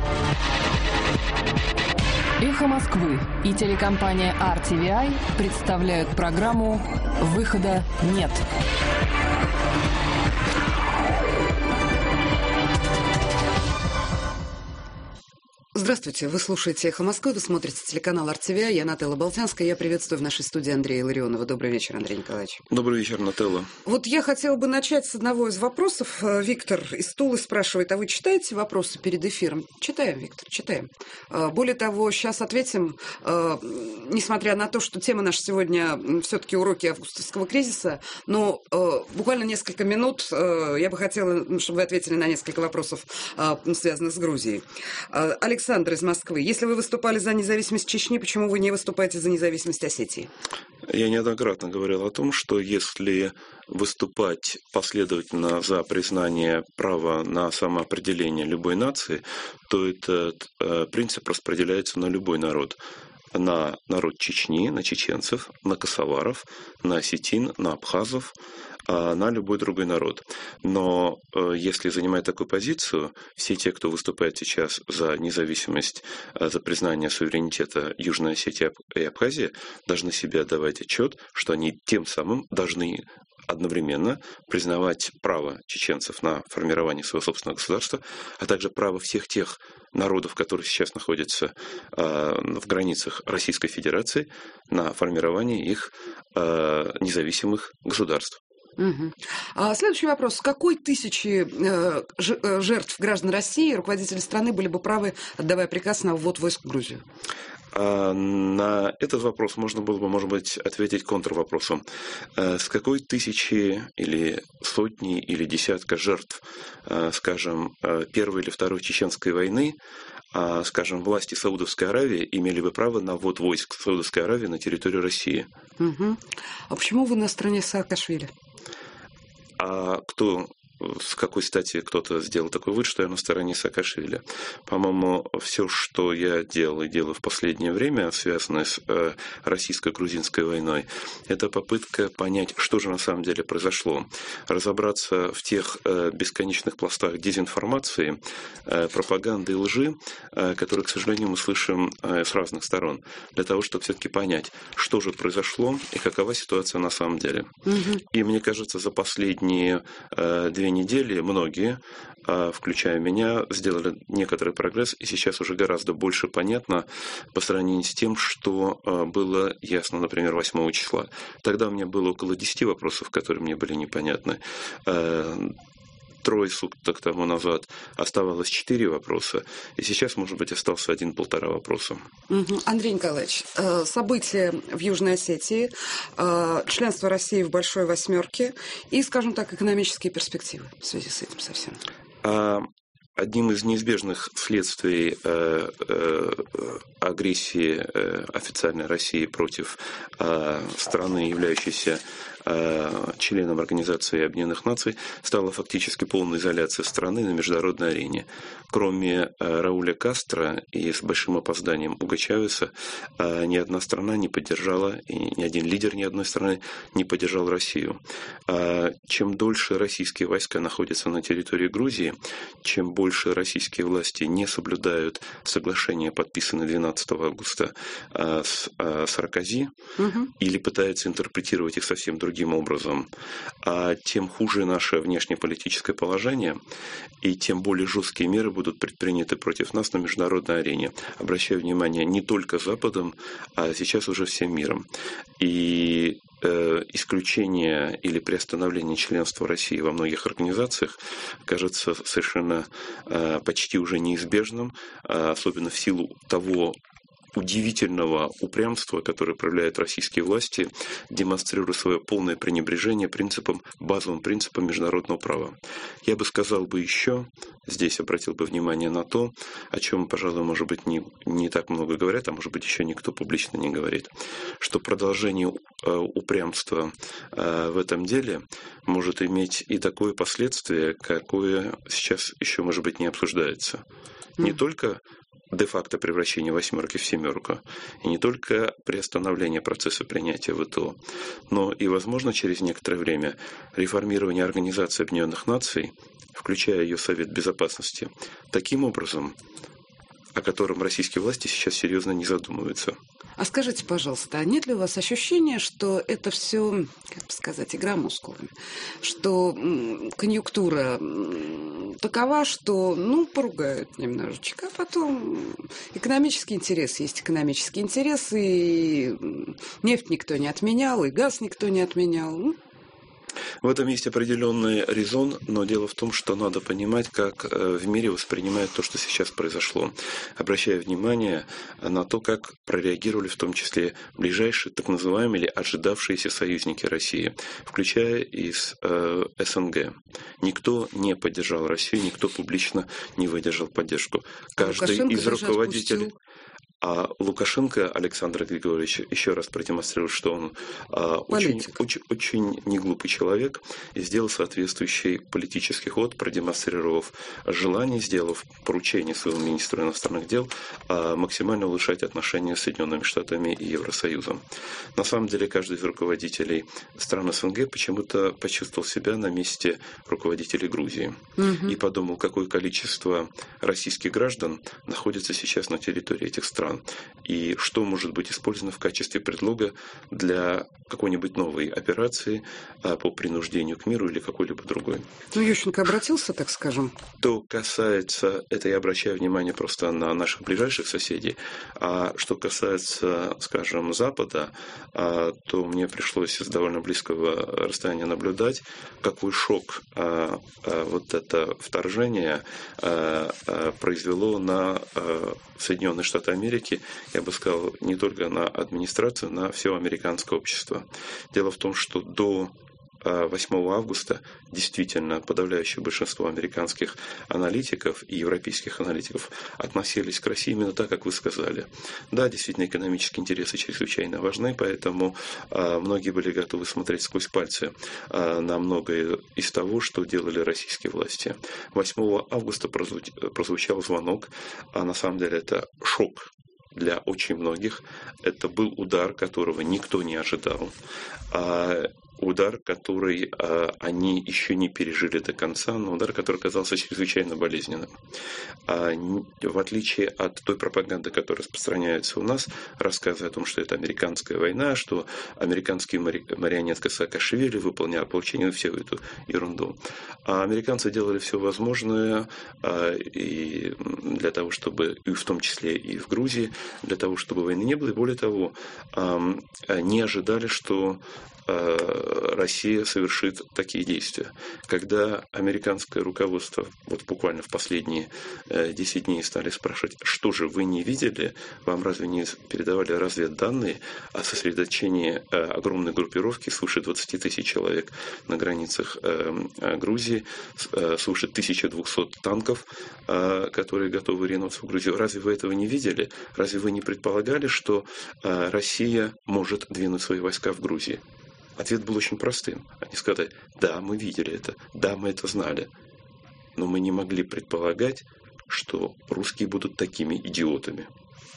«Эхо Москвы» и телекомпания RTVI представляют программу «Выхода нет». Здравствуйте, вы слушаете «Эхо Москвы», вы смотрите телеканал RTVI, я Нателла Болтянская, я приветствую в нашей студии Андрея Илларионова. Добрый вечер, Андрей Николаевич. Добрый вечер, Нателла. Вот я хотела бы начать с одного из вопросов. Виктор из Тулы спрашивает, а вы читаете вопросы перед эфиром? Читаем, Виктор, читаем. Более того, сейчас ответим, несмотря на то, что тема наша сегодня все-таки уроки августовского кризиса, но буквально несколько минут я бы хотела, чтобы вы ответили на несколько вопросов, связанных с Грузией. Александр из Москвы. Если вы выступали за независимость Чечни, почему вы не выступаете за независимость Осетии? Я неоднократно говорил о том, что если выступать последовательно за признание права на самоопределение любой нации, то этот принцип распределяется на любой народ. На народ Чечни, на чеченцев, на косоваров, на осетин, на абхазов, на любой другой народ. Но если занимать такую позицию, все те, кто выступает сейчас за независимость, за признание суверенитета Южной Осетии и Абхазии, должны себе отдавать отчет, что они тем самым должны одновременно признавать право чеченцев на формирование своего собственного государства, а также право всех тех народов, которые сейчас находятся в границах Российской Федерации, на формирование их независимых государств. Угу. Следующий вопрос. С какой тысячи жертв граждан России руководители страны были бы правы, отдавая приказ на ввод войск в Грузию? На этот вопрос можно было бы, может быть, ответить контрвопросом. С какой тысячи или сотни или десятка жертв, скажем, Первой или Второй Чеченской войны, скажем, власти Саудовской Аравии имели бы право на ввод войск Саудовской Аравии на территорию России? Угу. А почему вы на стороне Саакашвили? А с какой стати кто-то сделал такой вывод, что я на стороне Саакашвили? По-моему, все, что я делал и делаю в последнее время, связанное с российско-грузинской войной, это попытка понять, что же на самом деле произошло. Разобраться в тех бесконечных пластах дезинформации, пропаганды и лжи, которые, к сожалению, мы слышим с разных сторон, для того, чтобы все-таки понять, что же произошло и какова ситуация на самом деле. Угу. И мне кажется, за последние 2 недели многие, включая меня, сделали некоторый прогресс, и сейчас уже гораздо больше понятно по сравнению с тем, что было ясно, например, 8 числа. Тогда у меня было около 10 вопросов, которые мне были непонятны. 3 суток тому назад оставалось 4 вопроса, и сейчас, может быть, остался 1-1,5 вопроса. Андрей Николаевич, события в Южной Осетии, членство России в Большой Восьмерке и, скажем так, экономические перспективы в связи с этим совсем. Одним из неизбежных следствий агрессии официальной России против страны, являющейся членом Организации Объединенных Наций, стала фактически полная изоляция страны на международной арене. Кроме Рауля Кастро и с большим опозданием Уго Чавеса, ни одна страна не поддержала, и ни один лидер ни одной страны не поддержал Россию. Чем дольше российские войска находятся на территории Грузии, чем больше российские власти не соблюдают соглашения, подписанные 12 августа с Саркози, или пытаются интерпретировать их совсем другим образом, тем хуже наше внешнеполитическое положение, и тем более жесткие меры будут предприняты против нас на международной арене. Обращаю внимание, не только Западом, а сейчас уже всем миром. И исключение или приостановление членства России во многих организациях кажется совершенно почти уже неизбежным, особенно в силу того удивительного упрямства, которое проявляют российские власти, демонстрируя свое полное пренебрежение базовым принципам международного права. Я бы сказал еще, здесь обратил бы внимание на то, о чем, пожалуй, может быть, не так много говорят, а может быть, еще никто публично не говорит, что продолжение упрямства в этом деле может иметь и такое последствие, какое сейчас еще, может быть, не обсуждается. Не только де-факто превращение восьмерки в семерку, и не только приостановление процесса принятия ВТО, но и, возможно, через некоторое время реформирование Организации Объединенных Наций, включая ее Совет Безопасности, таким образом, о котором российские власти сейчас серьезно не задумываются. А скажите, пожалуйста, а нет ли у вас ощущения, что это все, как бы сказать, игра мускулами? Что конъюнктура такова, что, поругают немножечко, а потом экономический интерес есть экономический интерес, и нефть никто не отменял, и газ никто не отменял. В этом есть определенный резон, но дело в том, что надо понимать, как в мире воспринимают то, что сейчас произошло, обращая внимание на то, как прореагировали в том числе ближайшие, так называемые или ожидавшиеся союзники России, включая из СНГ. Никто не поддержал Россию, никто публично не выдержал поддержку. Каждый из руководителей... А Лукашенко Александр Григорьевич еще раз продемонстрировал, что он очень неглупый человек и сделал соответствующий политический ход, продемонстрировав желание, сделав поручение своему министру иностранных дел максимально улучшать отношения с Соединенными Штатами и Евросоюзом. На самом деле каждый из руководителей стран СНГ почему-то почувствовал себя на месте руководителей Грузии и подумал, какое количество российских граждан находится сейчас на территории этих стран. И что может быть использовано в качестве предлога для какой-нибудь новой операции по принуждению к миру или какой-либо другой. Ющенко обратился, так скажем. Что касается, это я обращаю внимание просто на наших ближайших соседей, а что касается, скажем, Запада, то мне пришлось с довольно близкого расстояния наблюдать, какой шок вот это вторжение произвело на Соединенные Штаты Америки, я бы сказал, не только на администрацию, на все американское общество. Дело в том, что до 8 августа действительно подавляющее большинство американских аналитиков и европейских аналитиков относились к России именно так, как вы сказали. Да, действительно, экономические интересы чрезвычайно важны, поэтому многие были готовы смотреть сквозь пальцы на многое из того, что делали российские власти. 8 августа прозвучал звонок, а на самом деле это шок для очень многих. Это был удар, которого никто не ожидал. Удар, который они еще не пережили до конца, но удар, который оказался чрезвычайно болезненным. В отличие от той пропаганды, которая распространяется у нас, рассказы о том, что это американская война, что американский марионетка Саакашвили выполнял получение, всю эту ерунду. А американцы делали все возможное и для того, чтобы, и в том числе и в Грузии, для того, чтобы войны не было. И более того, не ожидали, что Россия совершит такие действия. Когда американское руководство вот буквально в последние 10 дней стали спрашивать, что же вы не видели, вам разве не передавали разведданные о сосредоточении огромной группировки свыше 20 тысяч человек на границах Грузии, свыше 1200 танков, которые готовы ринуться в Грузию. Разве вы этого не видели? Разве вы не предполагали, что Россия может двинуть свои войска в Грузии? Ответ был очень простым. Они сказали, да, мы видели это, да, мы это знали. Но мы не могли предполагать, что русские будут такими идиотами.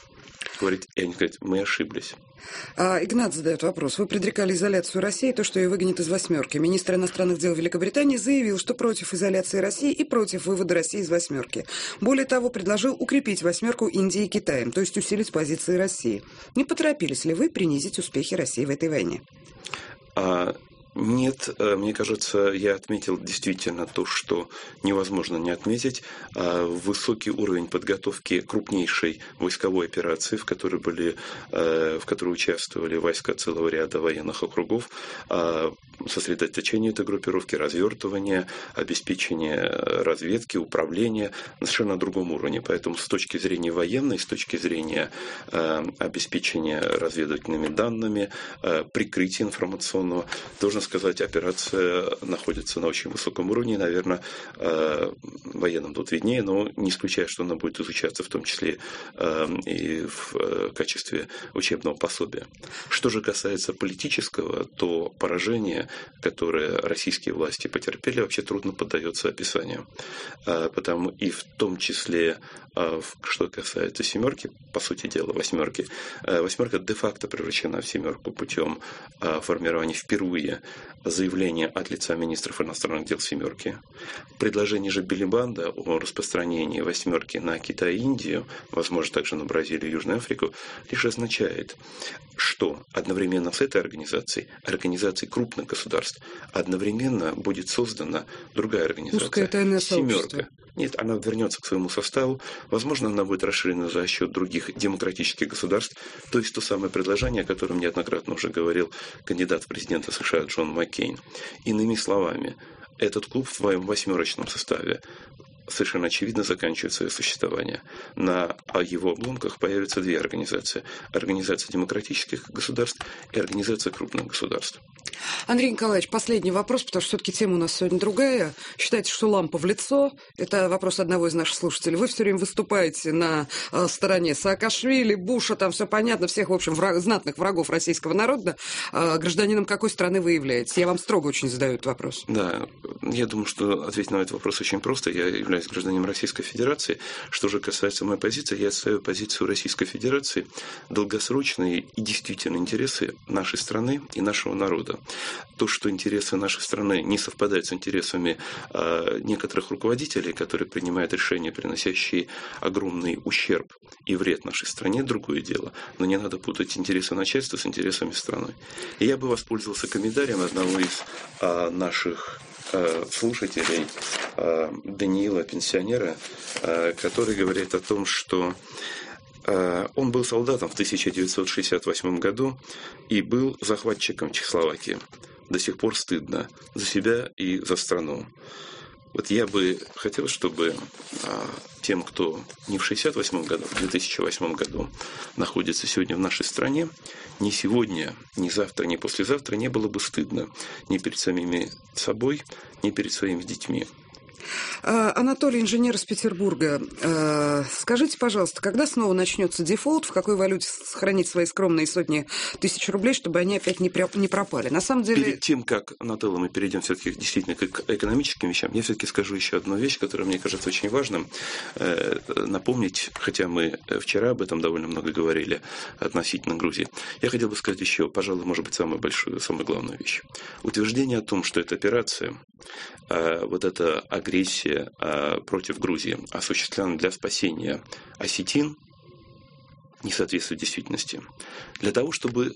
И они говорят, мы ошиблись. Игнат задает вопрос. Вы предрекали изоляцию России, то, что ее выгонят из «восьмерки». Министр иностранных дел Великобритании заявил, что против изоляции России и против вывода России из «восьмерки». Более того, предложил укрепить «восьмерку» Индией и Китаем, то есть усилить позиции России. Не поторопились ли вы принизить успехи России в этой войне? Нет, мне кажется, я отметил действительно то, что невозможно не отметить. Высокий уровень подготовки крупнейшей войсковой операции, в которой участвовали войска целого ряда военных округов, сосредоточение этой группировки, развертывание, обеспечение разведки, управления на совершенно другом уровне. Поэтому с точки зрения военной, с точки зрения обеспечения разведывательными данными, прикрытия информационного, должен сказать, операция находится на очень высоком уровне. Наверное, военным тут виднее, но не исключая, что она будет изучаться в том числе и в качестве учебного пособия. Что же касается политического, то поражение, которое российские власти потерпели, вообще трудно поддается описанию. Потому и в том числе, что касается «семерки», по сути дела, «восьмерки», «восьмерка» де-факто превращена в «семерку» путем формирования впервые заявление от лица министров иностранных дел «семерки». Предложение же Билибанда о распространении «восьмерки» на Китай и Индию, возможно, также на Бразилию и Южную Африку, лишь означает, что одновременно с этой организацией крупных государств, одновременно будет создана другая организация «семерка». Нет, она вернется к своему составу. Возможно, она будет расширена за счет других демократических государств. То есть то самое предложение, о котором неоднократно уже говорил кандидат в президенты США Джон Маккейн. Иными словами, этот клуб в своем восьмерочном составе совершенно очевидно заканчивает свое существование. На его обломках появятся две организации. Организация демократических государств и организация крупных государств. Андрей Николаевич, последний вопрос, потому что все-таки тема у нас сегодня другая. Считаете, что лампа в лицо? Это вопрос одного из наших слушателей. Вы все время выступаете на стороне Саакашвили, Буша, там все понятно, всех, в общем, знатных врагов российского народа. Гражданином какой страны вы являетесь? Я вам строго очень задаю этот вопрос. Да, я думаю, что ответить на этот вопрос очень просто. Я являюсь гражданином Российской Федерации. Что же касается моей позиции, я отстаиваю позицию Российской Федерации, долгосрочные и действительно интересы нашей страны и нашего народа. То, что интересы нашей страны не совпадают с интересами некоторых руководителей, которые принимают решения, приносящие огромный ущерб и вред нашей стране, другое дело. Но не надо путать интересы начальства с интересами страны. И я бы воспользовался комментарием одного из наших слушателей, Даниила, пенсионера, который говорит о том, что он был солдатом в 1968 году и был захватчиком Чехословакии. До сих пор стыдно за себя и за страну. Вот я бы хотел, чтобы тем, кто не в 1968 году, в 2008 году находится сегодня в нашей стране, ни сегодня, ни завтра, ни послезавтра не было бы стыдно ни перед самими собой, ни перед своими детьми. Анатолий, инженер из Петербурга. Скажите, пожалуйста, когда снова начнется дефолт, в какой валюте сохранить свои скромные сотни тысяч рублей, чтобы они опять не пропали? На самом деле... Перед тем, как, Анатолий, мы перейдем все-таки действительно к экономическим вещам, я все-таки скажу еще одну вещь, которая мне кажется очень важным напомнить, хотя мы вчера об этом довольно много говорили относительно Грузии. Я хотел бы сказать еще, пожалуй, может быть, самую большую, самую главную вещь. Утверждение о том, что эта операция, вот эта агрессия против Грузии осуществлена для спасения осетин, не соответствует действительности. Для того, чтобы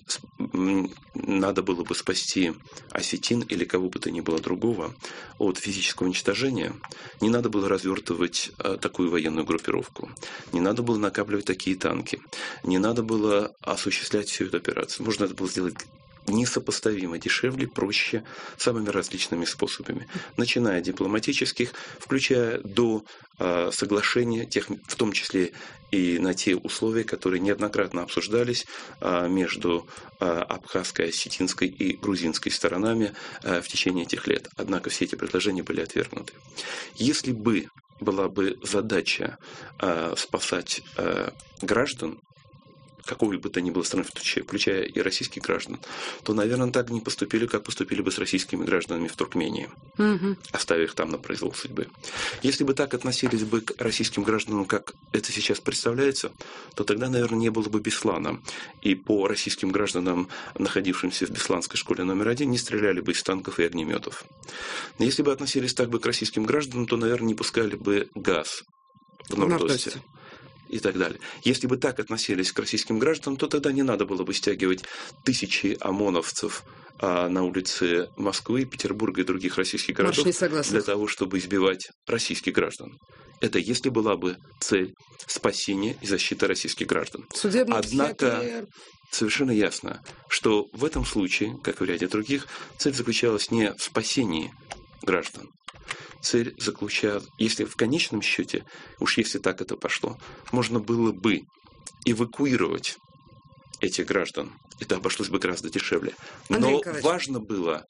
надо было бы спасти осетин или кого бы то ни было другого от физического уничтожения, не надо было развертывать такую военную группировку, не надо было накапливать такие танки, не надо было осуществлять всю эту операцию. Можно это было сделать несопоставимо дешевле, проще, самыми различными способами. Начиная от дипломатических, включая до соглашения, в том числе и на те условия, которые неоднократно обсуждались между абхазской, осетинской и грузинской сторонами в течение этих лет. Однако все эти предложения были отвергнуты. Если бы была бы задача спасать граждан, какой бы то ни было страны, включая и российских граждан, то, наверное, так не поступили, как поступили бы с российскими гражданами в Туркмении, оставив их там на произвол судьбы. Если бы так относились бы к российским гражданам, как это сейчас представляется, то тогда, наверное, не было бы Беслана. И по российским гражданам, находившимся в Бесланской школе номер 1, не стреляли бы из танков и огнеметов. Но если бы относились так бы к российским гражданам, то, наверное, не пускали бы газ в Норд-Осте. И так далее. Если бы так относились к российским гражданам, то тогда не надо было бы стягивать тысячи ОМОНовцев на улице Москвы, Петербурга и других российских городов для того, чтобы избивать российских граждан. Это если была бы цель спасения и защиты российских граждан. Однако совершенно ясно, что в этом случае, как и в ряде других, цель заключалась не в спасении граждан. Цель заключалась, если в конечном счете, уж если так это пошло, можно было бы эвакуировать этих граждан. Это обошлось бы гораздо дешевле. Но важно было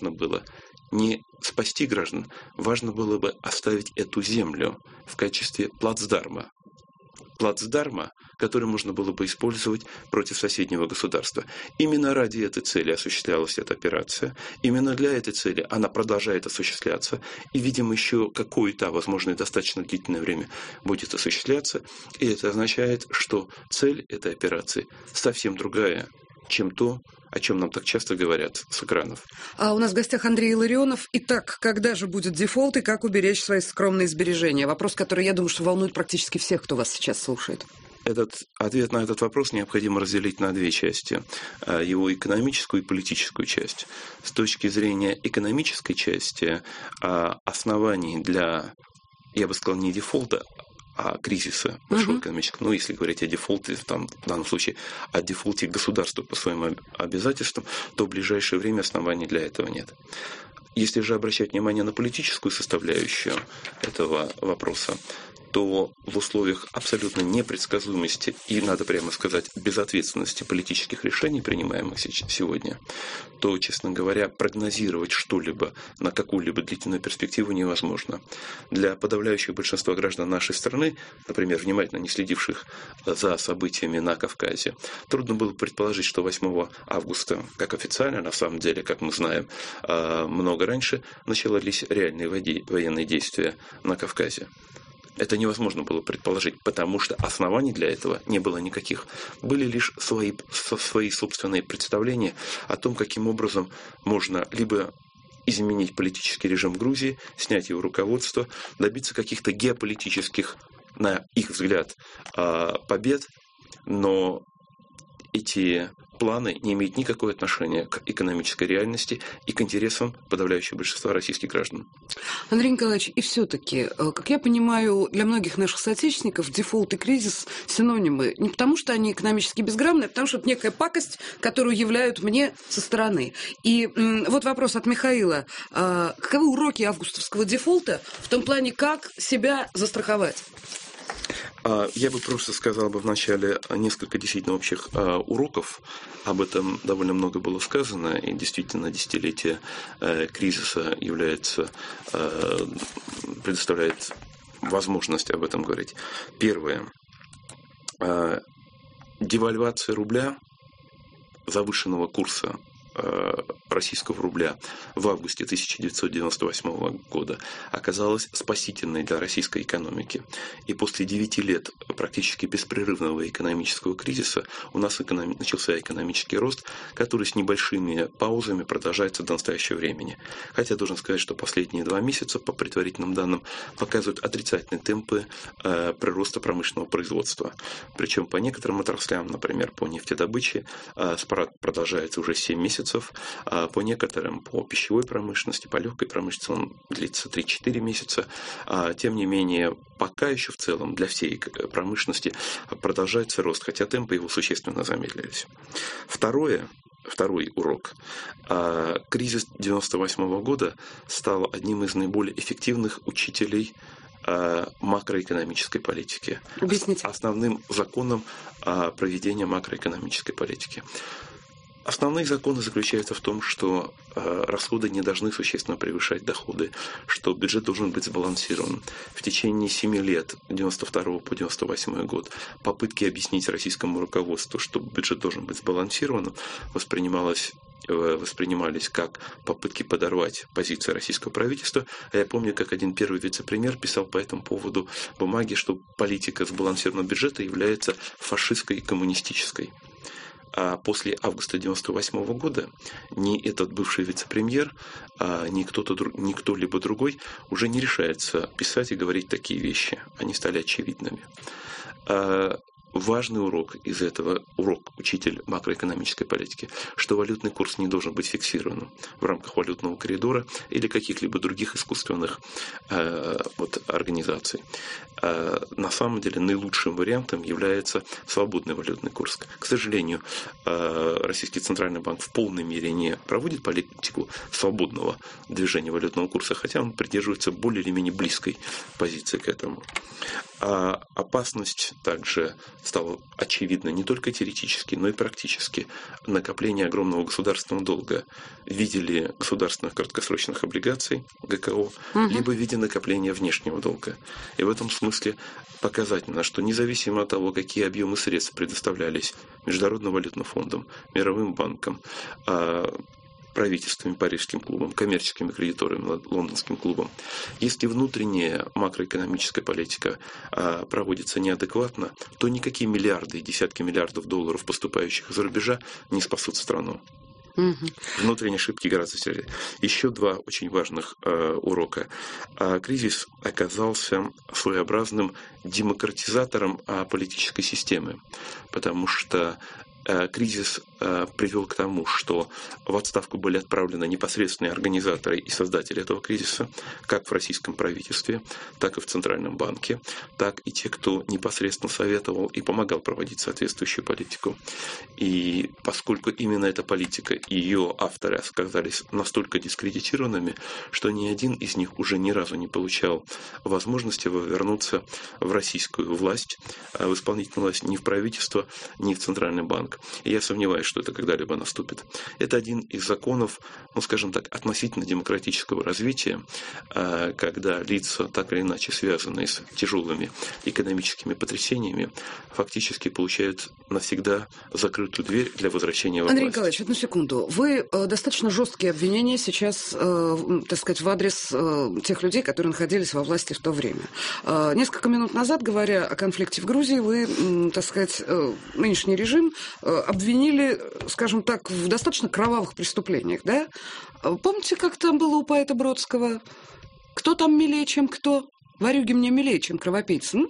не спасти граждан, важно было бы оставить эту землю в качестве плацдарма, который можно было бы использовать против соседнего государства. Именно ради этой цели осуществлялась эта операция. Именно для этой цели она продолжает осуществляться. И, видимо, еще какое-то, возможно, достаточно длительное время будет осуществляться. И это означает, что цель этой операции совсем другая, чем то, о чем нам так часто говорят с экранов. А у нас в гостях Андрей Илларионов. Итак, когда же будет дефолт и как уберечь свои скромные сбережения? Вопрос, который, я думаю, что волнует практически всех, кто вас сейчас слушает. Ответ на этот вопрос необходимо разделить на две части. Его экономическую и политическую часть. С точки зрения экономической части, оснований для, я бы сказал, не дефолта, а кризиса большого экономического, если говорить о дефолте, в данном случае о дефолте государства по своим обязательствам, то в ближайшее время оснований для этого нет. Если же обращать внимание на политическую составляющую этого вопроса, то в условиях абсолютной непредсказуемости и, надо прямо сказать, безответственности политических решений, принимаемых сегодня, то, честно говоря, прогнозировать что-либо на какую-либо длительную перспективу невозможно. Для подавляющего большинства граждан нашей страны, например, внимательно не следивших за событиями на Кавказе, трудно было предположить, что 8 августа, как официально, на самом деле, как мы знаем, много раньше начались реальные военные действия на Кавказе. Это невозможно было предположить, потому что оснований для этого не было никаких. Были лишь свои собственные представления о том, каким образом можно либо изменить политический режим в Грузии, снять его руководство, добиться каких-то геополитических, на их взгляд, побед, но эти планы не имеют никакого отношения к экономической реальности и к интересам подавляющего большинства российских граждан. Андрей Николаевич, и все-таки, как я понимаю, для многих наших соотечественников дефолт и кризис – синонимы. Не потому, что они экономически безграмотны, а потому, что это некая пакость, которую являют мне со стороны. И вот вопрос от Михаила. Каковы уроки августовского дефолта в том плане, как себя застраховать? Я бы просто сказал бы вначале несколько действительно общих уроков. Об этом довольно много было сказано, и действительно десятилетие кризиса предоставляет возможность об этом говорить. Первое. Девальвация рубля, завышенного курса российского рубля в августе 1998 года оказалась спасительной для российской экономики. И после 9 лет практически беспрерывного экономического кризиса у нас начался экономический рост, который с небольшими паузами продолжается до настоящего времени. Хотя должен сказать, что последние 2 месяца, по предварительным данным, показывают отрицательные темпы прироста промышленного производства. Причем по некоторым отраслям, например, по нефтедобыче, спад продолжается уже 7 месяцев, а по некоторым, по пищевой промышленности, по легкой промышленности он длится 3-4 месяца. Тем не менее, пока еще в целом для всей промышленности продолжается рост, хотя темпы его существенно замедлились. Второй урок. Кризис 1998 года стал одним из наиболее эффективных учителей макроэкономической политики. Объясните. Основным законом проведения макроэкономической политики. Основные законы заключаются в том, что расходы не должны существенно превышать доходы, что бюджет должен быть сбалансирован. В течение 7 лет, 1992 по 1998 год, попытки объяснить российскому руководству, что бюджет должен быть сбалансированным, воспринимались как попытки подорвать позиции российского правительства. А я помню, как один первый вице-премьер писал по этому поводу бумаги, что политика сбалансированного бюджета является фашистской и коммунистической. А после августа 1998 года ни этот бывший вице-премьер, ни кто-либо другой уже не решается писать и говорить такие вещи. Они стали очевидными. Важный урок из этого, учитель макроэкономической политики, что валютный курс не должен быть фиксированным в рамках валютного коридора или каких-либо других искусственных организаций. На самом деле наилучшим вариантом является свободный валютный курс. К сожалению, Российский Центральный банк в полной мере не проводит политику свободного движения валютного курса, хотя он придерживается более или менее близкой позиции к этому. А опасность также стала очевидна не только теоретически, но и практически. Накопление огромного государственного долга в виде государственных краткосрочных облигаций ГКО, либо в виде накопления внешнего долга. И в этом смысле показательно, что независимо от того, какие объемы средств предоставлялись Международным валютным фондом, Мировым банком, правительствами, Парижским клубом, коммерческими кредиторами, Лондонским клубом. Если внутренняя макроэкономическая политика проводится неадекватно, то никакие миллиарды и десятки миллиардов долларов, поступающих из-за рубежа, не спасут страну. Внутренние ошибки гораздо сильнее. Еще два очень важных урока. Кризис оказался своеобразным демократизатором политической системы, потому что кризис привел к тому, что в отставку были отправлены непосредственные организаторы и создатели этого кризиса, как в российском правительстве, так и в Центральном банке, так и те, кто непосредственно советовал и помогал проводить соответствующую политику. И поскольку именно эта политика и ее авторы оказались настолько дискредитированными, что ни один из них уже ни разу не получал возможности вернуться в российскую власть, в исполнительную власть, ни в правительство, ни в Центральный банк. И я сомневаюсь, что это когда-либо наступит. Это один из законов, скажем так, относительно демократического развития, когда лица, так или иначе связанные с тяжелыми экономическими потрясениями, фактически получают навсегда закрытую дверь для возвращения во власть. Андрей Николаевич, одну секунду. Вы достаточно жесткие обвинения сейчас, так сказать, в адрес тех людей, которые находились во власти в то время. Несколько минут назад, говоря о конфликте в Грузии, вы, так сказать, нынешний режим обвинили, скажем так, в достаточно кровавых преступлениях, да? Помните, как там было у поэта Бродского? Кто там милее, чем кто? Ворюги мне милее, чем кровопийцы.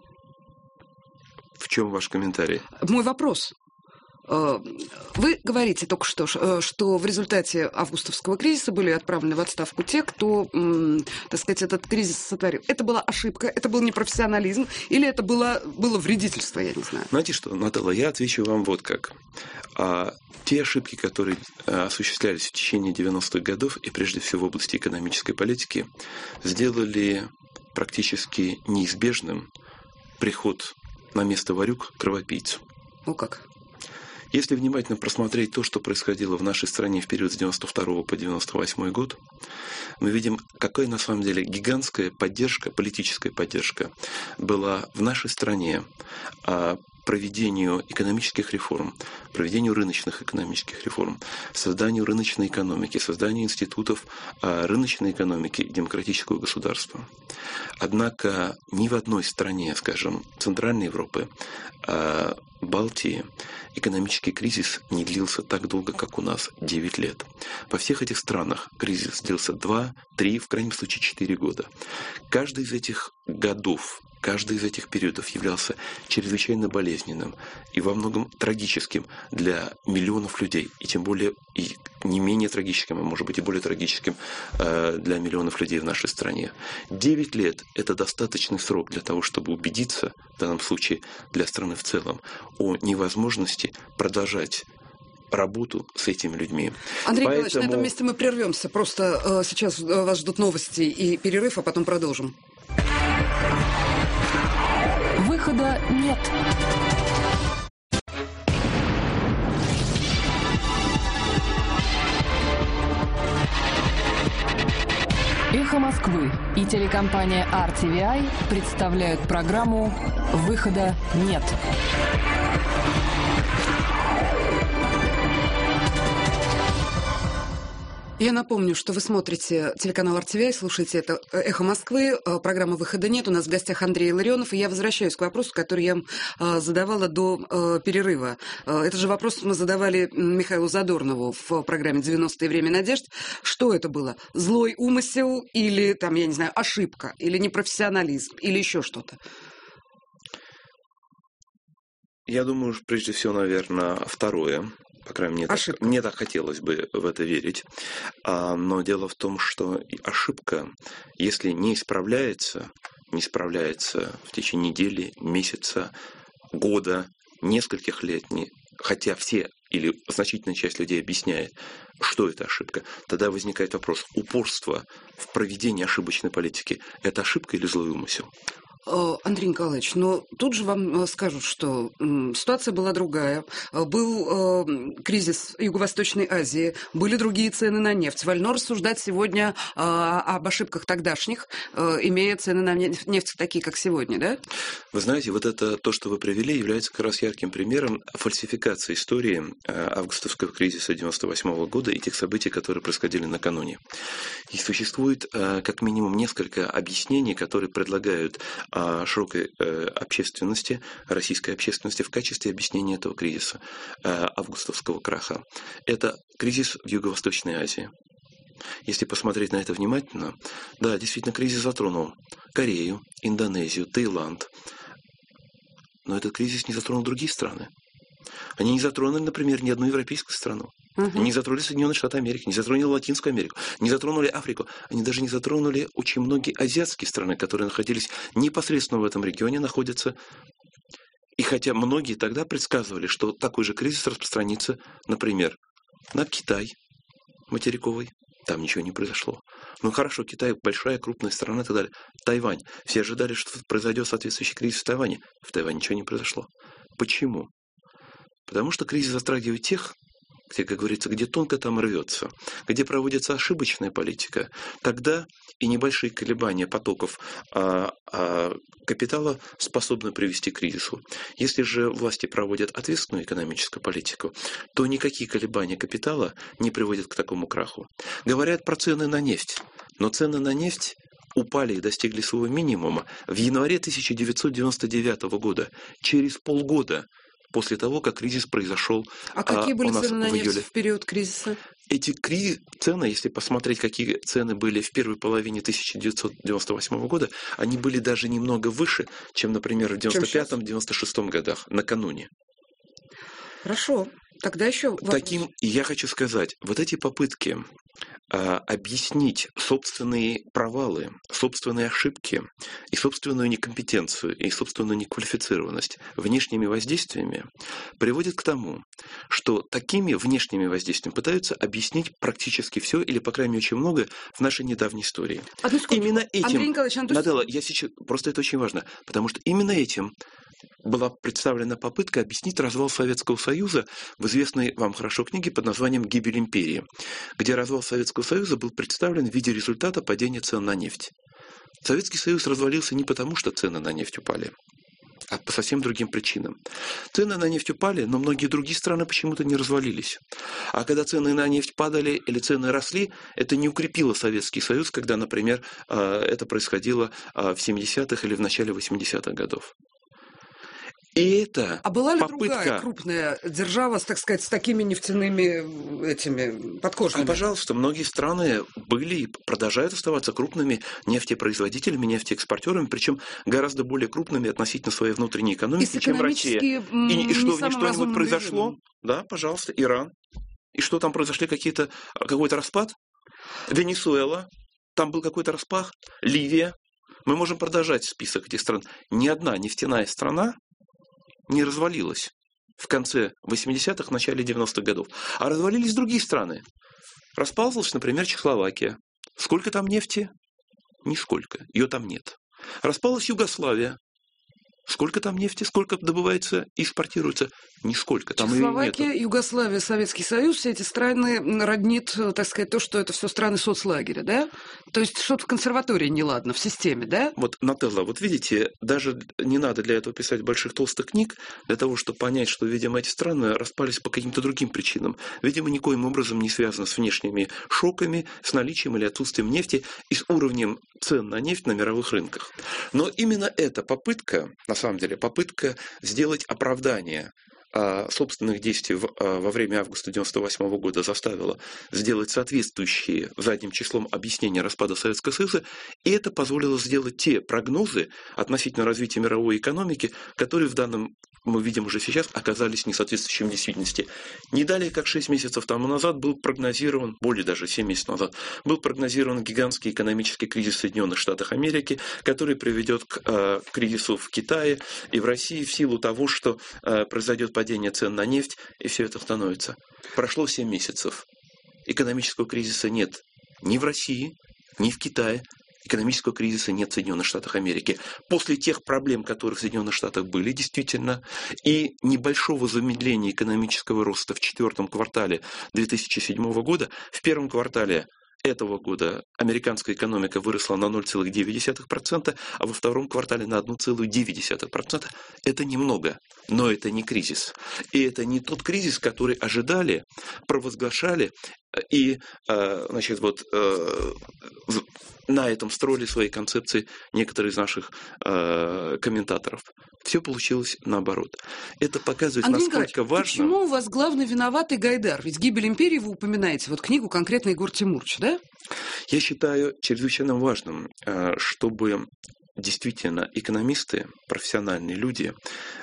В чем ваш комментарий? Мой вопрос. Вы говорите только что в результате августовского кризиса были отправлены в отставку те, кто, так сказать, этот кризис сотворил. Это была ошибка, это был непрофессионализм, или это было вредительство, я не знаю. Знаете что, Наталья, я отвечу вам вот как. Те ошибки, которые осуществлялись в течение 90-х годов, и прежде всего в области экономической политики, сделали практически неизбежным приход на место ворюг кровопийц. Ну как? Если внимательно просмотреть то, что происходило в нашей стране в период с 92 по 98 год, мы видим, какая на самом деле гигантская поддержка, политическая поддержка была в нашей стране проведению экономических реформ, проведению рыночных экономических реформ, созданию рыночной экономики, созданию институтов рыночной экономики и демократического государства. Однако ни в одной стране, скажем, Центральной Европы, Балтии, экономический кризис не длился так долго, как у нас, 9 лет. Во всех этих странах кризис длился 2, 3, в крайнем случае 4 года. Каждый из этих годов, каждый из этих периодов являлся чрезвычайно болезненным и во многом трагическим для миллионов людей, и тем более и не менее трагическим, а может быть и более трагическим для миллионов людей в нашей стране. 9 лет – это достаточный срок для того, чтобы убедиться, в данном случае для страны в целом, о невозможности продолжать работу с этими людьми. Андрей Николаевич, на этом месте мы прервемся. Просто сейчас вас ждут новости и перерыв, а потом продолжим. Выхода нет. «Эхо Москвы» и телекомпания RTVI представляют программу «Выхода нет». Я напомню, что вы смотрите телеканал RTVI, слушаете это «Эхо Москвы», программа «Выхода нет». У нас в гостях Андрей Илларионов, и я возвращаюсь к вопросу, который я задавала до перерыва. Этот же вопрос мы задавали Михаилу Задорнову в программе «90-е время надежд». Что это было? Злой умысел или, там, я не знаю, ошибка, или непрофессионализм, или еще что-то? Я думаю, прежде всего, наверное, второе. По крайней мере, мне так хотелось бы в это верить. Но дело в том, что ошибка, если не исправляется в течение недели, месяца, года, нескольких лет, хотя все или значительная часть людей объясняет, что это ошибка, тогда возникает вопрос: упорство в проведении ошибочной политики – это ошибка или злой умысел? Андрей Николаевич, но тут же вам скажут, что ситуация была другая. Был кризис Юго-Восточной Азии, были другие цены на нефть. Вольно рассуждать сегодня об ошибках тогдашних, имея цены на нефть такие, как сегодня, да? Вы знаете, вот это то, что вы привели, является как раз ярким примером фальсификации истории августовского кризиса 1998 года и тех событий, которые происходили накануне. И существует как минимум несколько объяснений, которые предлагают широкой общественности, российской общественности в качестве объяснения этого кризиса, августовского краха. Это кризис в Юго-Восточной Азии. Если посмотреть на это внимательно, да, действительно, кризис затронул Корею, Индонезию, Таиланд. Но этот кризис не затронул другие страны. Они не затронули, например, ни одну европейскую страну. Они не затронули Соединенные Штаты Америки, не затронули Латинскую Америку, не затронули Африку. Они даже не затронули очень многие азиатские страны, которые находились непосредственно в этом регионе, находятся. И хотя многие тогда предсказывали, что такой же кризис распространится, например, на Китай материковый, там ничего не произошло. Ну хорошо, Китай большая, крупная страна и так далее. Тайвань. Все ожидали, что произойдет соответствующий кризис в Тайване. В Тайване ничего не произошло. Почему? Потому что кризис затрагивает тех, где, как говорится, где тонко там рвется, где проводится ошибочная политика, тогда и небольшие колебания потоков капитала способны привести к кризису. Если же власти проводят ответственную экономическую политику, то никакие колебания капитала не приводят к такому краху. Говорят про цены на нефть, но цены на нефть упали и достигли своего минимума в январе 1999 года, через полгода после того, как кризис произошел. А какие были цены на нефть июле. В период кризиса? Эти цены, если посмотреть, какие цены были в первой половине 1998 года, они были даже немного выше, чем, например, в 1995-1996 годах, накануне. Хорошо. Тогда еще вопрос. Таким, я хочу сказать, вот эти попытки объяснить собственные провалы, собственные ошибки и собственную некомпетенцию и собственную неквалифицированность внешними воздействиями приводят к тому, что такими внешними воздействиями пытаются объяснить практически все или, по крайней мере, очень много в нашей недавней истории. Именно этим, Андрей Николаевич, Наделла, я сейчас, просто это очень важно, потому что именно этим была представлена попытка объяснить развал Советского Союза в известной вам хорошо книге под названием «Гибель империи», где развал Советского Союза был представлен в виде результата падения цен на нефть. Советский Союз развалился не потому, что цены на нефть упали, а по совсем другим причинам. Цены на нефть упали, но многие другие страны почему-то не развалились. А когда цены на нефть падали или цены росли, это не укрепило Советский Союз, когда, например, это происходило в 70-х или в начале 80-х годов. И это была ли попытка... другая крупная держава, так сказать, с такими нефтяными этими подкожными? Пожалуйста, многие страны были и продолжают оставаться крупными нефтепроизводителями, нефтеэкспортерами, причем гораздо более крупными относительно своей внутренней экономики, чем Россия. И что-нибудь произошло? Режимом. Да, пожалуйста, Иран. И что там произошли какой-то распад? Венесуэла. Там был какой-то распад. Ливия. Мы можем продолжать список этих стран. Ни одна нефтяная страна не развалилась в конце 80-х, начале 90-х годов. А развалились другие страны. Распалась, например, Чехословакия. Сколько там нефти? Нисколько. Ее там нет. Распалась Югославия. Сколько там нефти? Сколько добывается и экспортируется? Нисколько. Там Чехословакия, Югославия, Советский Союз, все эти страны роднит, так сказать, то, что это все страны соцлагеря, да? То есть что-то в консерватории неладно, в системе, да? Вот, Нателла, вот видите, даже не надо для этого писать больших толстых книг, для того, чтобы понять, что, видимо, эти страны распались по каким-то другим причинам. Видимо, никоим образом не связано с внешними шоками, с наличием или отсутствием нефти и с уровнем цен на нефть на мировых рынках. Но именно эта попытка, на самом деле, попытка сделать оправдание собственных действий во время августа 1998 года заставила сделать соответствующие задним числом объяснения распада Советского Союза, и это позволило сделать те прогнозы относительно развития мировой экономики, которые в данном, мы видим уже сейчас, оказались несоответствующими действительности. Не далее, как 6 месяцев тому назад был прогнозирован, более даже 7 месяцев назад, был прогнозирован гигантский экономический кризис в Соединенных Штатах Америки, который приведет к кризису в Китае и в России в силу того, что произойдет падение цен на нефть, и все это становится. Прошло 7 месяцев. Экономического кризиса нет ни в России, ни в Китае, Экономического кризиса нет в Соединенных Штатах Америки. После тех проблем, которые в Соединенных Штатах были действительно, и небольшого замедления экономического роста в четвертом квартале 2007 года, в первом квартале этого года американская экономика выросла на 0,9%, а во втором квартале на 1,9%. Это немного, но это не кризис. И это не тот кризис, который ожидали, провозглашали и на этом строили свои концепции некоторые из наших комментаторов. Все получилось наоборот. Это показывает, Андрей насколько важно... Почему у вас главный виноватый Гайдар? Ведь «Гибель империи» вы упоминаете, вот книгу конкретно Егор Тимурович, да? Я считаю чрезвычайно важным, чтобы действительно экономисты, профессиональные люди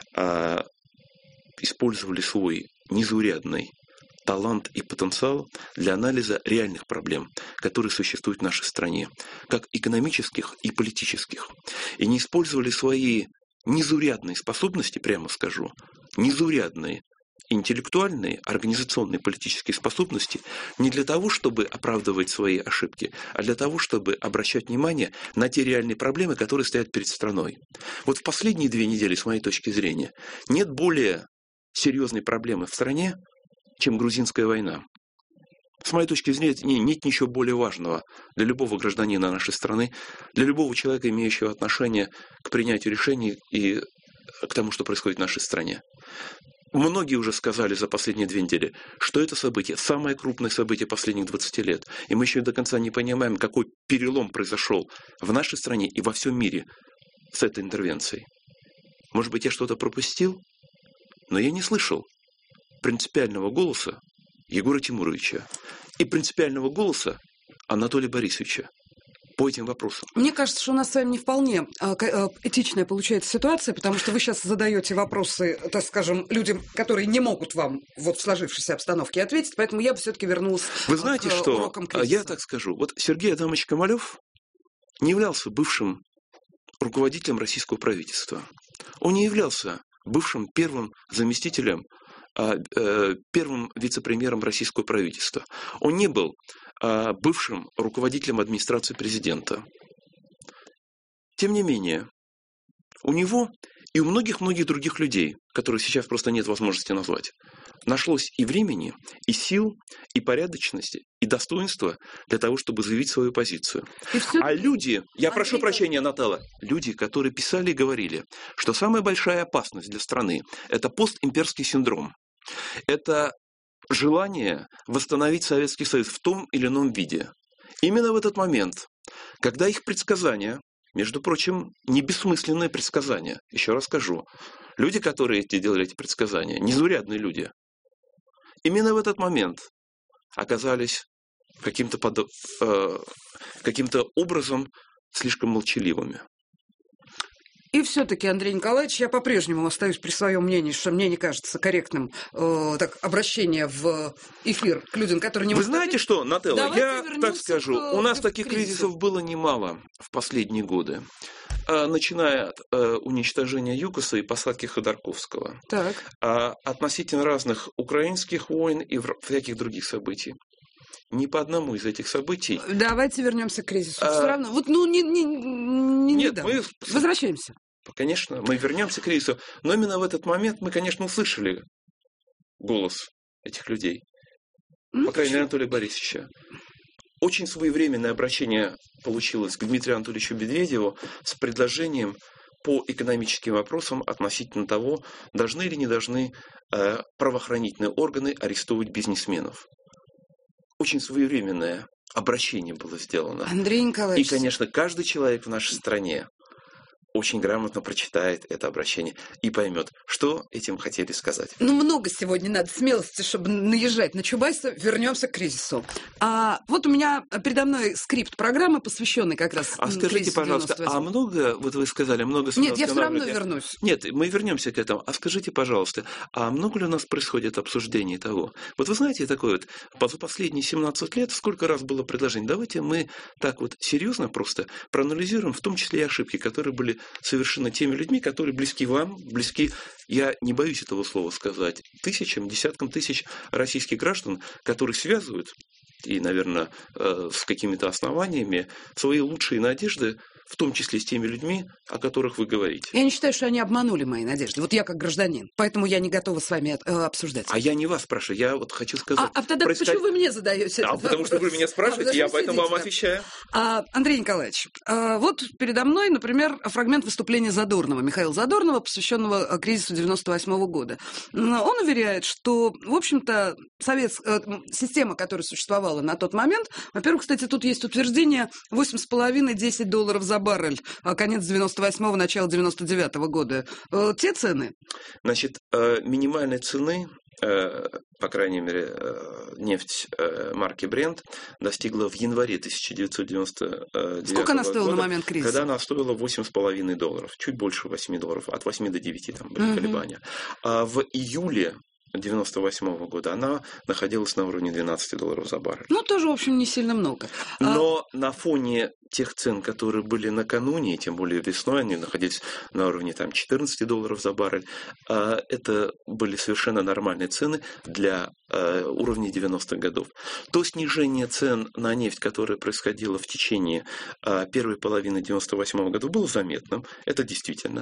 использовали свой незаурядный талант и потенциал для анализа реальных проблем, которые существуют в нашей стране, как экономических и политических. И не использовали свои незаурядные способности, прямо скажу, незаурядные интеллектуальные, организационные, политические способности не для того, чтобы оправдывать свои ошибки, а для того, чтобы обращать внимание на те реальные проблемы, которые стоят перед страной. Вот в последние 2 недели, с моей точки зрения, нет более серьезной проблемы в стране, чем грузинская война. С моей точки зрения, нет ничего более важного для любого гражданина нашей страны, для любого человека, имеющего отношение к принятию решений и к тому, что происходит в нашей стране. Многие уже сказали за последние 2 недели, что это событие, самое крупное событие последних 20 лет. И мы еще до конца не понимаем, какой перелом произошел в нашей стране и во всем мире с этой интервенцией. Может быть, я что-то пропустил, но я не слышал принципиального голоса Егора Тимуровича и принципиального голоса Анатолия Борисовича по этим вопросам. Мне кажется, что у нас с вами не вполне этичная получается ситуация, потому что вы сейчас задаете вопросы, так скажем, людям, которые не могут вам вот в сложившейся обстановке ответить, поэтому я бы все-таки вернулась Вы знаете, к что урокам кризиса. Я так скажу. Вот Сергей Адамович Камалев не являлся бывшим руководителем российского правительства. Он не являлся бывшим первым заместителем, первым вице-премьером российского правительства. Он не был бывшим руководителем администрации президента. Тем не менее, у него и у многих-многих других людей, которых сейчас просто нет возможности назвать, нашлось и времени, и сил, и порядочности, и достоинства для того, чтобы заявить свою позицию. А люди, я прошу прощения, Наталья, люди, которые писали и говорили, что самая большая опасность для страны – это постимперский синдром. Это желание восстановить Советский Союз в том или ином виде. Именно в этот момент, когда их предсказания, между прочим, не бессмысленные предсказания, еще раз скажу, люди, которые делали эти предсказания, незаурядные люди, именно в этот момент оказались каким-то образом слишком молчаливыми. И все-таки, Андрей Николаевич, я по-прежнему остаюсь при своем мнении, что мне не кажется корректным обращение в эфир к людям, которые не могут... Вы знаете что, Нателла, я так скажу, у нас таких кризисов было немало в последние годы, начиная от уничтожения ЮКОСа и посадки Ходорковского, относительно разных украинских войн и всяких других событий. Ни по одному из этих событий... Давайте вернемся к кризису. Все равно. Вот, нет, мы... Возвращаемся. Конечно, мы вернемся к кризису. Но именно в этот момент мы, конечно, услышали голос этих людей. По крайней мере, Анатолия Борисовича. Очень своевременное обращение получилось к Дмитрию Анатольевичу Медведеву с предложением по экономическим вопросам относительно того, должны или не должны правоохранительные органы арестовывать бизнесменов. Очень своевременное обращение было сделано. Андрей Николаевич. И, конечно, каждый человек в нашей стране очень грамотно прочитает это обращение и поймет, что этим хотели сказать. Много сегодня надо смелости, чтобы наезжать на Чубайса. Вернемся к кризису. Вот у меня передо мной скрипт программы, посвященный как раз скажите, пожалуйста, много, вот вы сказали, много... Нет, я все равно вернусь. Нет, мы вернемся к этому. А скажите, пожалуйста, много ли у нас происходит обсуждений того? Вот вы знаете, такое вот, за последние 17 лет сколько раз было предложение? Давайте мы так вот серьезно просто проанализируем, в том числе и ошибки, которые были совершены теми людьми, которые близки вам, близки, я не боюсь этого слова сказать, тысячам, десяткам тысяч российских граждан, которые связывают и, наверное, с какими-то основаниями, свои лучшие надежды, в том числе с теми людьми, о которых вы говорите. Я не считаю, что они обманули мои надежды. Вот я как гражданин. Поэтому я не готова с вами обсуждать. А я не вас спрашиваю, я вот хочу сказать... А тогда почему вы мне задаете этот потому что вы меня спрашиваете, я поэтому вам отвечаю. Андрей Николаевич, вот передо мной, например, фрагмент выступления Задорнова, Михаила Задорнова, посвященного кризису 98 года. Он уверяет, что, в общем-то, система, которая существовала на тот момент, во-первых, кстати, тут есть утверждение $8,5-10 за баррель, конец 98-го, начало 99-го года. Те цены? Значит, минимальной цены, по крайней мере, нефть марки Brent достигла в январе 1999 года. Сколько она стоила на момент кризиса? Когда она стоила $8,5, чуть больше $8, от 8 до 9 там были колебания. А в июле 98 года она находилась на уровне $12 за баррель. Ну, тоже, в общем, не сильно много. Но на фоне тех цен, которые были накануне, тем более весной, они находились на уровне там, $14 за баррель, это были совершенно нормальные цены для уровня 90-х годов. То снижение цен на нефть, которое происходило в течение первой половины 98 года, было заметным, это действительно.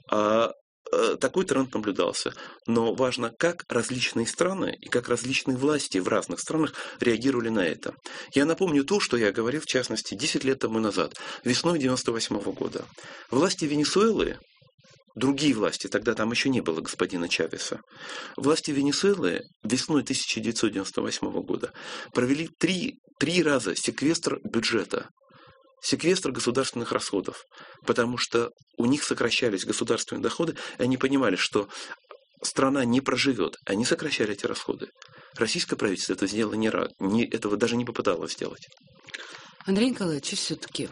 Такой тренд наблюдался. Но важно, как различные страны и как различные власти в разных странах реагировали на это. Я напомню то, что я говорил, в частности, 10 лет тому назад, весной 98 года. Власти Венесуэлы, другие власти, тогда там еще не было господина Чавеса, власти Венесуэлы весной 1998 года провели три раза секвестр бюджета, секвестр государственных расходов, потому что у них сокращались государственные доходы, и они понимали, что страна не проживет. Они сокращали эти расходы. Российское правительство это сделало этого даже не попыталось сделать. Андрей Николаевич, все-таки,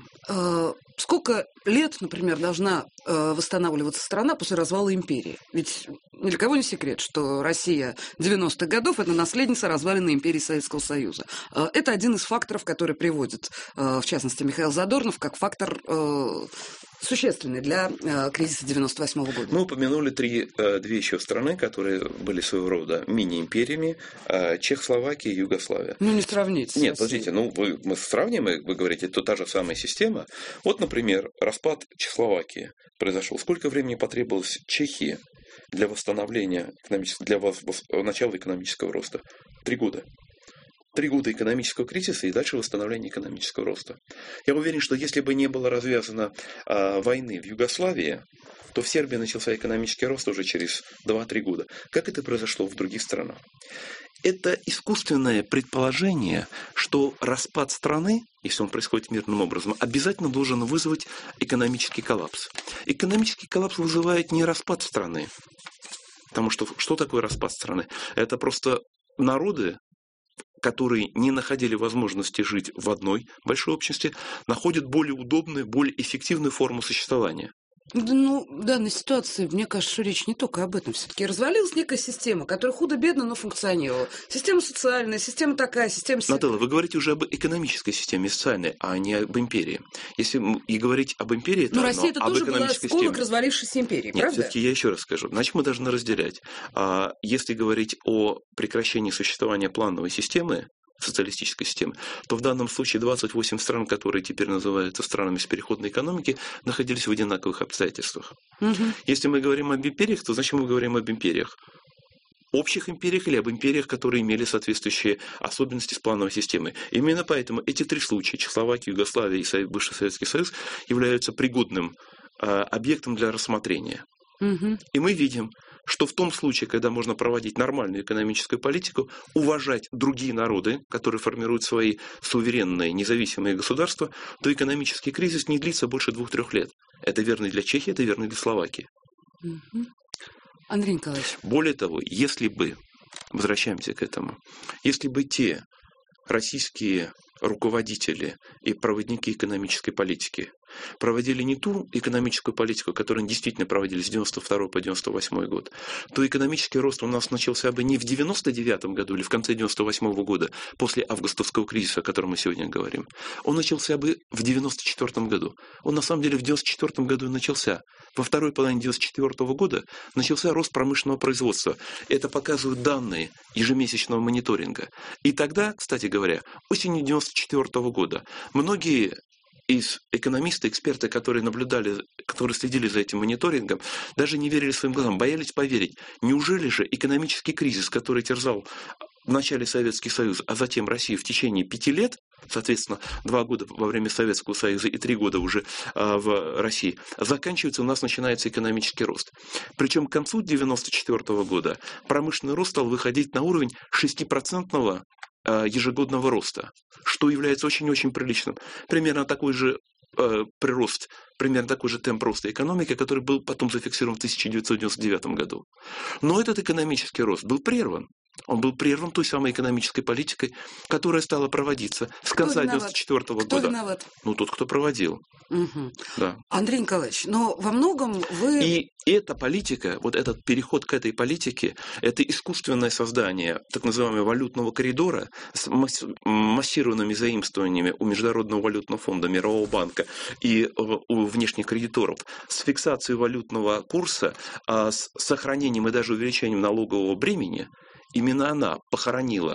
сколько лет, например, должна восстанавливаться страна после развала империи? Ведь ни для кого не секрет, что Россия 90-х годов – это наследница развалины империи Советского Союза. Это один из факторов, который приводит, в частности, Михаил Задорнов, как фактор существенный для кризиса 98 года. Мы упомянули две еще страны, которые были своего рода мини-империями: Чехословакия и Югославия. Ну, не сравнить. Нет, подождите, мы сравним, вы говорите, это та же самая система. Вот, например, распад Чехословакии произошел. Сколько времени потребовалось Чехии для восстановления для начала экономического роста? 3 года. 3 года экономического кризиса и дальше восстановление экономического роста. Я уверен, что если бы не было развязано войны в Югославии, то в Сербии начался экономический рост уже через 2-3 года. Как это произошло в других странах? Это искусственное предположение, что распад страны, если он происходит мирным образом, обязательно должен вызвать экономический коллапс. Экономический коллапс вызывает не распад страны. Потому что такое распад страны? Это просто народы, которые не находили возможности жить в одной большой общности, находят более удобную, более эффективную форму существования. Ну, в данной ситуации, мне кажется, что речь не только об этом. Все-таки развалилась некая система, которая худо-бедно, но функционировала. Система социальная, система такая, система... Нателла, вы говорите уже об экономической системе, социальной, а не об империи. Если и говорить об империи, то Россия это об тоже экономической была системе. к развалившейся империи, Нет, правда? все-таки я еще раз скажу. Значит, мы должны разделять. Если говорить о прекращении существования плановой системы, социалистической системы, то в данном случае 28 стран, которые теперь называются странами с переходной экономики, находились в одинаковых обстоятельствах. Угу. Если мы говорим об империях, то значит мы говорим об империях. Общих империях или об империях, которые имели соответствующие особенности с плановой системой. Именно поэтому эти 3 случая, Чехословакия, Югославия и бывший Советский Союз, являются пригодным объектом для рассмотрения. Угу. И мы видим, что в том случае, когда можно проводить нормальную экономическую политику, уважать другие народы, которые формируют свои суверенные независимые государства, то экономический кризис не длится больше 2-3 лет. Это верно и для Чехии, это верно и для Словакии. Угу. Андрей Николаевич. Более того, если бы, возвращаемся к этому, если бы те российские руководители и проводники экономической политики проводили не ту экономическую политику, которую они действительно проводили с 92 по 98 год, то экономический рост у нас начался бы не в 99 году или в конце 98 года, после августовского кризиса, о котором мы сегодня говорим. Он начался бы в 94 году. Он на самом деле в 94 году и начался. Во второй половине 94 года начался рост промышленного производства. Это показывают данные ежемесячного мониторинга. И тогда, кстати говоря, осенью 94 года многие из экономисты, эксперты, которые наблюдали, которые следили за этим мониторингом, даже не верили своим глазам, боялись поверить. Неужели же экономический кризис, который терзал в начале Советский Союз, а затем Россию в течение 5 лет, соответственно, 2 года во время Советского Союза и 3 года уже в России, заканчивается, у нас начинается экономический рост. Причем к концу 1994 года промышленный рост стал выходить на уровень 6% ежегодного роста, что является очень-очень приличным. Примерно такой же прирост, примерно такой же темп роста экономики, который был потом зафиксирован в 1999 году. Но этот экономический рост был прерван. Он был прерван той самой экономической политикой, которая стала проводиться с конца 1994 года. Кто виноват? Ну, тот, кто проводил. Угу. Да. Андрей Николаевич, но во многом вы... И эта политика, вот этот переход к этой политике, это искусственное создание так называемого валютного коридора с массированными заимствованиями у Международного валютного фонда, Мирового банка и у внешних кредиторов, с фиксацией валютного курса, с сохранением и даже увеличением налогового бремени. Именно она похоронила,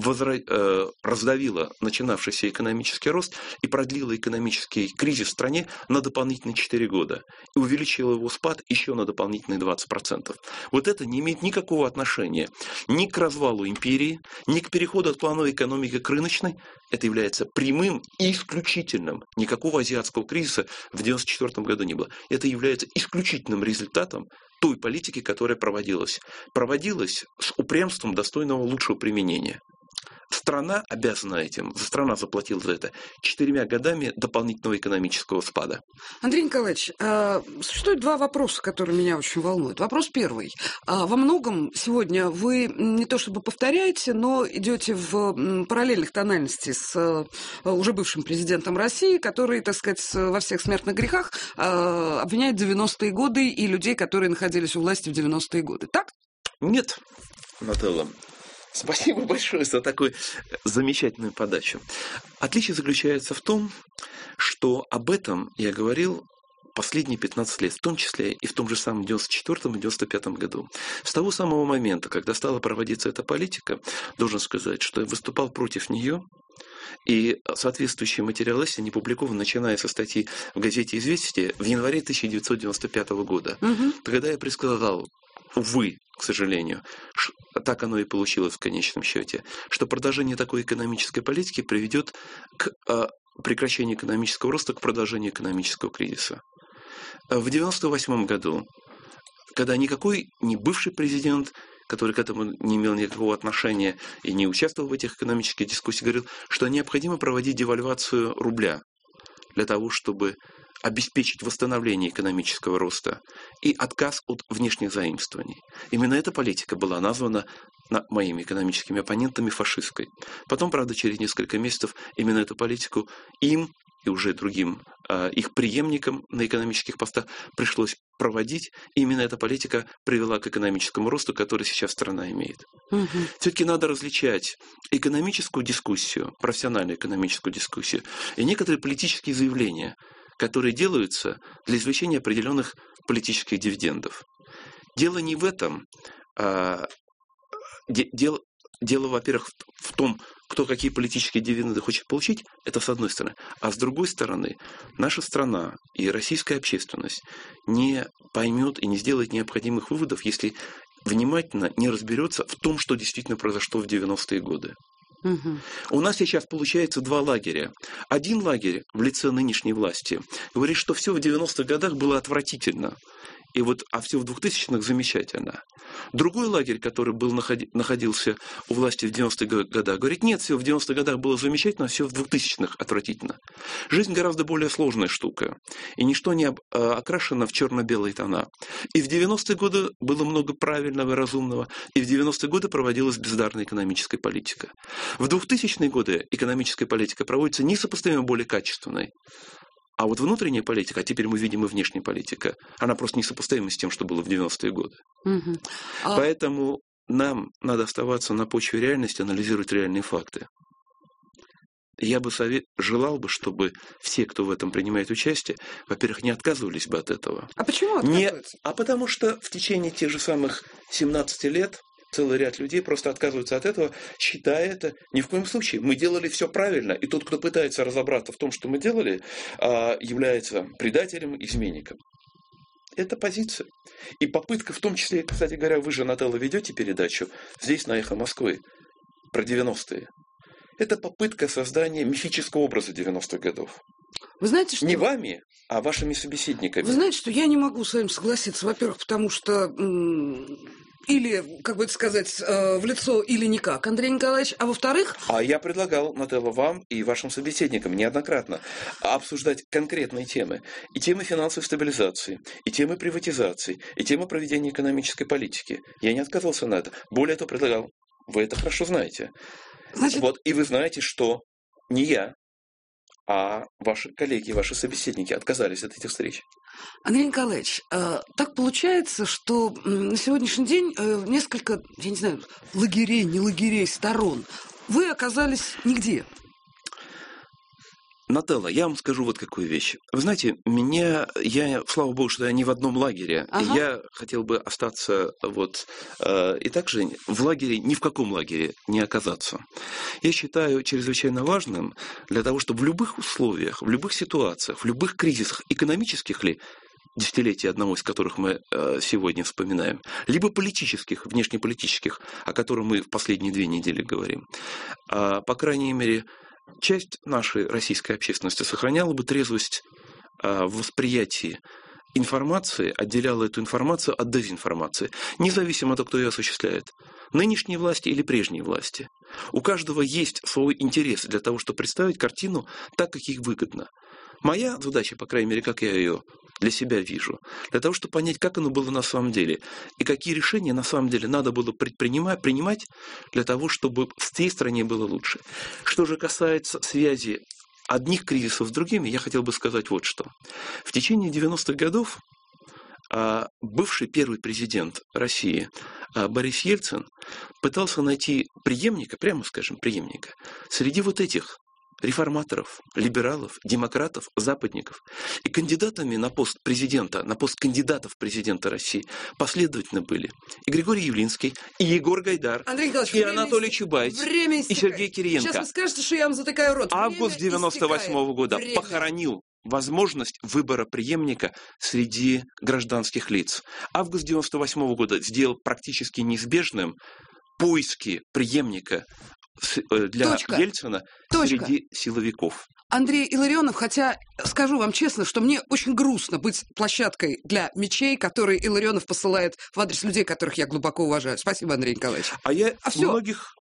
раздавила начинавшийся экономический рост и продлила экономический кризис в стране на дополнительные 4 года. И увеличила его спад еще на дополнительные 20%. Вот это не имеет никакого отношения ни к развалу империи, ни к переходу от плановой экономики к рыночной. Это является прямым и исключительным. Никакого азиатского кризиса в 1994 году не было. Это является исключительным результатом той политики, которая проводилась. Проводилась с упрямством достойного лучшего применения. Страна обязана этим, страна заплатила за это 4 годами дополнительного экономического спада. Андрей Николаевич, существует 2 вопроса, которые меня очень волнуют. Вопрос первый. Во многом сегодня вы не то чтобы повторяете, но идете в параллельных тональностях с уже бывшим президентом России, который, так сказать, во всех смертных грехах обвиняет 90-е годы и людей, которые находились у власти в 90-е годы. Так? Нет, Нателла. Спасибо большое за такую замечательную подачу. Отличие заключается в том, что об этом я говорил последние 15 лет, в том числе и в том же самом 94 и 95 году. С того самого момента, когда стала проводиться эта политика, должен сказать, что я выступал против нее, и соответствующие материалы, если не публикованы, начиная со статьи в газете «Известия» в январе 1995 года, когда я предсказал, увы, к сожалению, так оно и получилось в конечном счете, что продолжение такой экономической политики приведет к прекращению экономического роста, к продолжению экономического кризиса. В 1998 году, когда никакой не бывший президент, который к этому не имел никакого отношения и не участвовал в этих экономических дискуссиях, говорил, что необходимо проводить девальвацию рубля для того, чтобы обеспечить восстановление экономического роста и отказ от внешних заимствований. Именно эта политика была названа моими экономическими оппонентами фашистской. Потом, правда, через несколько месяцев именно эту политику им и уже другим их преемникам на экономических постах пришлось проводить. И именно эта политика привела к экономическому росту, который сейчас страна имеет. Все-таки надо различать экономическую дискуссию, профессиональную экономическую дискуссию и некоторые политические заявления, которые делаются для извлечения определенных политических дивидендов. Дело не в этом. Дело, во-первых, в том, кто какие политические дивиденды хочет получить, это с одной стороны. А с другой стороны, наша страна и российская общественность не поймет и не сделает необходимых выводов, если внимательно не разберется в том, что действительно произошло в 90-е годы. У нас сейчас получается 2 лагеря. Один лагерь в лице нынешней власти говорит, что все в 90-х годах было отвратительно. А все в 2000-х замечательно. Другой лагерь, который находился у власти в 90-е годы, говорит, нет, все в 90-х годах было замечательно, а все в 2000-х отвратительно. Жизнь гораздо более сложная штука. И ничто не окрашено в черно-белые тона. И в 90-е годы было много правильного и разумного. И в 90-е годы проводилась бездарная экономическая политика. В 2000-е годы экономическая политика проводится несопоставимо более качественной. А вот внутренняя политика, а теперь мы видим и внешняя политика, она просто несопоставима с тем, что было в 90-е годы. Мгм. Поэтому нам надо оставаться на почве реальности, анализировать реальные факты. Я бы желал бы, чтобы все, кто в этом принимает участие, во-первых, не отказывались бы от этого. А почему отказываются? А потому что в течение тех же самых 17 лет целый ряд людей просто отказываются от этого, считая это ни в коем случае. Мы делали все правильно, и тот, кто пытается разобраться в том, что мы делали, является предателем, изменником. Это позиция. И попытка, в том числе, кстати говоря, вы же, Нателла, ведете передачу здесь, на «Эхо Москвы», про 90-е. Это попытка создания мифического образа 90-х годов. Вы знаете, что... Не вами, а вашими собеседниками. Вы знаете, что я не могу с вами согласиться. Во-первых, потому что... Или, как бы это сказать, в лицо или никак, Андрей Николаевич. А во-вторых... А я предлагал, Нателла, вам и вашим собеседникам неоднократно обсуждать конкретные темы. И темы финансовой стабилизации, и темы приватизации, и темы проведения экономической политики. Я не отказывался на это. Более того, предлагал. Вы это хорошо знаете. Значит... Вот, и вы знаете, что не я, а ваши коллеги, ваши собеседники отказались от этих встреч. Андрей Николаевич, так получается, что на сегодняшний день несколько, я не знаю, лагерей, не лагерей, сторон. Вы оказались нигде. Нателла, я вам скажу вот какую вещь. Вы знаете, слава богу, что я не в одном лагере. Ага. Я хотел бы остаться и также в лагере, ни в каком лагере не оказаться. Я считаю чрезвычайно важным для того, чтобы в любых условиях, в любых ситуациях, в любых кризисах, экономических ли, десятилетий, одного из которых мы сегодня вспоминаем, либо политических, внешнеполитических, о которых мы в последние 2 недели говорим, по крайней мере, часть нашей российской общественности сохраняла бы трезвость в восприятии информации, отделяла эту информацию от дезинформации, независимо от того, кто ее осуществляет. Нынешние власти или прежние власти. У каждого есть свой интерес для того, чтобы представить картину так, как их выгодно. Моя задача, по крайней мере, как я ее для себя вижу, для того, чтобы понять, как оно было на самом деле, и какие решения на самом деле надо было принимать для того, чтобы в tej стране было лучше. Что же касается связи одних кризисов с другими, я хотел бы сказать вот что. В течение 90-х годов бывший первый президент России Борис Ельцин пытался найти преемника, прямо скажем, преемника, среди вот этих реформаторов, либералов, демократов, западников. И кандидатами на пост президента, на пост кандидатов президента России последовательно были и Григорий Явлинский, и Егор Гайдар, Андрей Николаевич, и Анатолий Чубайс, и Сергей Кириенко. Сейчас вы скажете, что я вам затыкаю рот. Август 98 года похоронил возможность выбора преемника среди гражданских лиц. Август 98 года сделал практически неизбежным поиски преемника для Ельцина среди силовиков. Андрей Илларионов, хотя скажу вам честно, что мне очень грустно быть площадкой для мечей, которые Илларионов посылает в адрес людей, которых я глубоко уважаю. Спасибо, Андрей Николаевич. А я многих